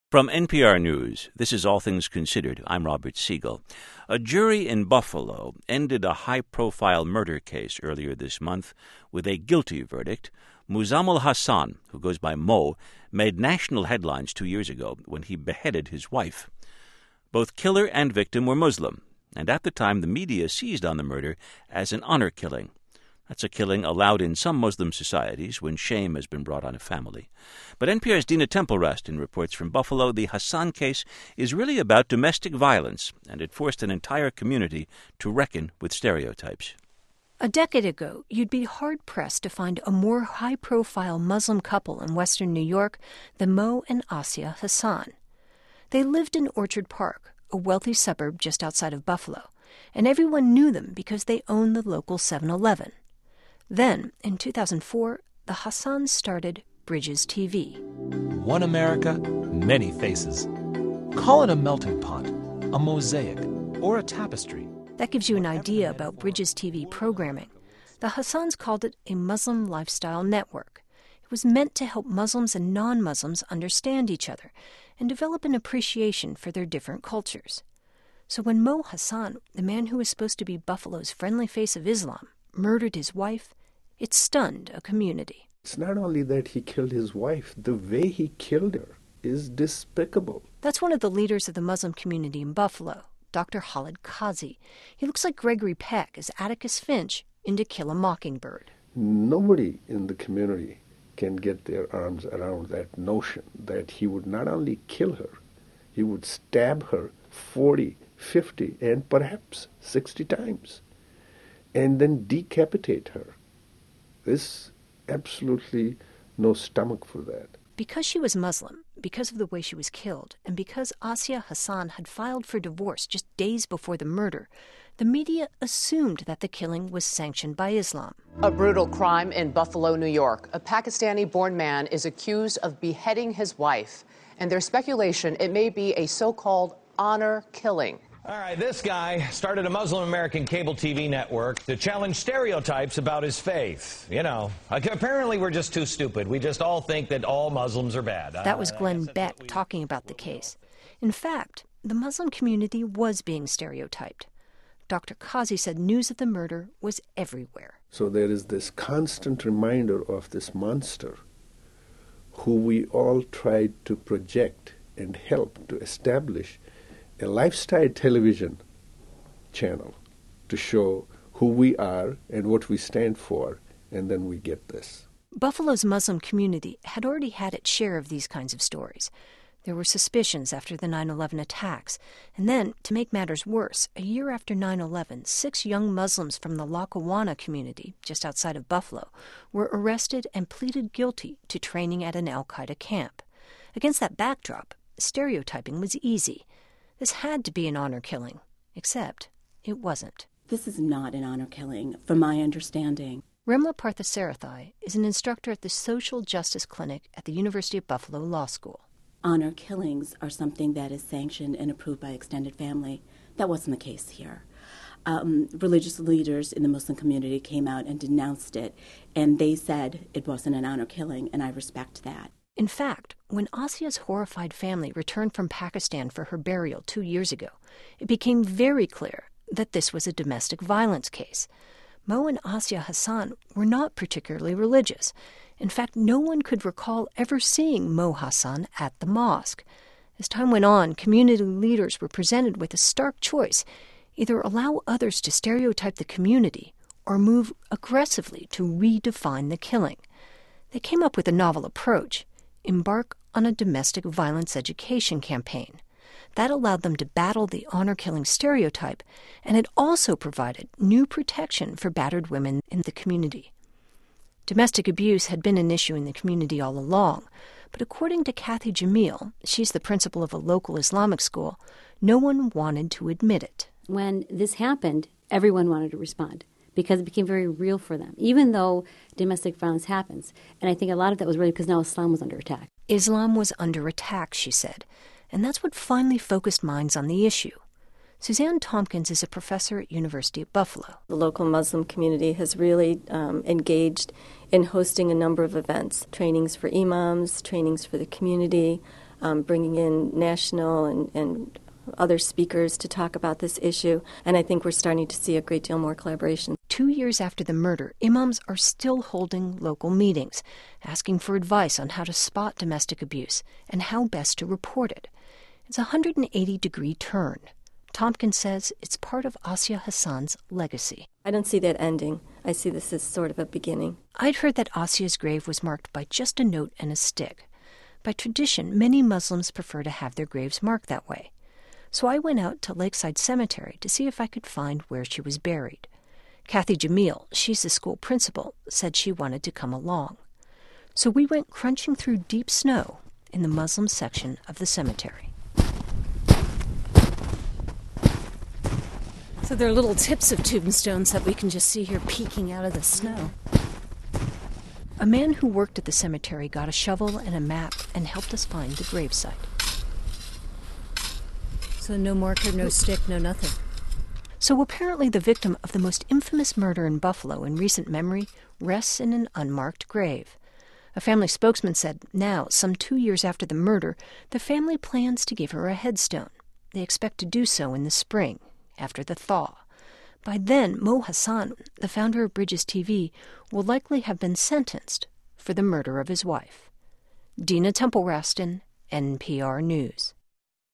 From NPR News, this is All Things Considered. I'm Robert Siegel. A jury in Buffalo ended a high-profile murder case earlier this month with a guilty verdict. Muzammil Hassan, who goes by Mo, made national headlines 2 years ago when he beheaded his wife. Both killer and victim were Muslim, and at the time the media seized on the murder as an honor killing. That's a killing allowed in some Muslim societies when shame has been brought on a family. But NPR's Dina Temple-Rustin reports from Buffalo the Hassan case is really about domestic violence, and it forced an entire community to reckon with stereotypes. A decade ago, you'd be hard-pressed to find a more high-profile Muslim couple in western New York than Mo and Asia Hassan. They lived in Orchard Park, a wealthy suburb just outside of Buffalo, and everyone knew them because they owned the local 7-Eleven. Then, in 2004, the Hassans started Bridges TV. One America, many faces. Call it a melting pot, a mosaic, or a tapestry. That gives you an idea about Bridges TV programming. The Hassans called it a Muslim lifestyle network. It was meant to help Muslims and non-Muslims understand each other and develop an appreciation for their different cultures. So when Mo Hassan, the man who was supposed to be Buffalo's friendly face of Islam, murdered his wife, it stunned a community. It's not only that he killed his wife, the way he killed her is despicable. That's one of the leaders of the Muslim community in Buffalo, Dr. Khalid Qazi. He looks like Gregory Peck as Atticus Finch in To Kill a Mockingbird. Nobody in the community can get their arms around that notion that he would not only kill her, he would stab her 40, 50, and perhaps 60 times, and then decapitate her. There's absolutely no stomach for that. Because she was Muslim, because of the way she was killed, and because Asia Hassan had filed for divorce just days before the murder, the media assumed that the killing was sanctioned by Islam. A brutal crime in Buffalo, New York. A Pakistani-born man is accused of beheading his wife, and there's speculation it may be a so-called honor killing. All right, this guy started a Muslim-American cable TV network to challenge stereotypes about his faith. You know, apparently we're just too stupid. We just all think that all Muslims are bad. That was Glenn Beck talking about the case. In fact, the Muslim community was being stereotyped. Dr. Qazi said news of the murder was everywhere. So there is this constant reminder of this monster who we all tried to project and help to establish a lifestyle television channel to show who we are and what we stand for, and then we get this. Buffalo's Muslim community had already had its share of these kinds of stories. There were suspicions after the 9/11 attacks, and then, to make matters worse, a year after 9/11, 6 young Muslims from the Lackawanna community, just outside of Buffalo, were arrested and pleaded guilty to training at an al-Qaeda camp. Against that backdrop, stereotyping was easy. This had to be an honor killing, except it wasn't. This is not an honor killing, from my understanding. Rimla Parthasarathai is an instructor at the Social Justice Clinic at the University of Buffalo Law School. Honor killings are something that is sanctioned and approved by extended family. That wasn't the case here. Religious leaders in the Muslim community came out and denounced it, and they said it wasn't an honor killing, and I respect that. In fact, when Asia's horrified family returned from Pakistan for her burial 2 years ago, it became very clear that this was a domestic violence case. Mo and Asia Hassan were not particularly religious. In fact, no one could recall ever seeing Mo Hassan at the mosque. As time went on, community leaders were presented with a stark choice: either allow others to stereotype the community or move aggressively to redefine the killing. They came up with a novel approach: embark on a domestic violence education campaign. That allowed them to battle the honor-killing stereotype, and it also provided new protection for battered women in the community. Domestic abuse had been an issue in the community all along, but according to Kathy Jamil, she's the principal of a local Islamic school, no one wanted to admit it. When this happened, everyone wanted to respond, because it became very real for them, even though domestic violence happens. And I think a lot of that was really because now Islam was under attack. Islam was under attack, she said, and that's what finally focused minds on the issue. Suzanne Tompkins is a professor at University of Buffalo. The local Muslim community has really engaged in hosting a number of events, trainings for imams, trainings for the community, bringing in national and other speakers to talk about this issue, and I think we're starting to see a great deal more collaboration. 2 years after the murder, imams are still holding local meetings, asking for advice on how to spot domestic abuse and how best to report it. It's a 180-degree turn. Tompkins says it's part of Asia Hassan's legacy. I don't see that ending. I see this as sort of a beginning. I'd heard that Asia's grave was marked by just a note and a stick. By tradition, many Muslims prefer to have their graves marked that way. So I went out to Lakeside Cemetery to see if I could find where she was buried. Kathy Jamil, she's the school principal, said she wanted to come along. So we went crunching through deep snow in the Muslim section of the cemetery. So there are little tips of tombstones that we can just see here peeking out of the snow. A man who worked at the cemetery got a shovel and a map and helped us find the gravesite. So no marker, no stick, no nothing. So apparently the victim of the most infamous murder in Buffalo in recent memory rests in an unmarked grave. A family spokesman said now, some 2 years after the murder, the family plans to give her a headstone. They expect to do so in the spring, after the thaw. By then, Mo Hassan, the founder of Bridges TV, will likely have been sentenced for the murder of his wife. Dina Temple-Raston, NPR News.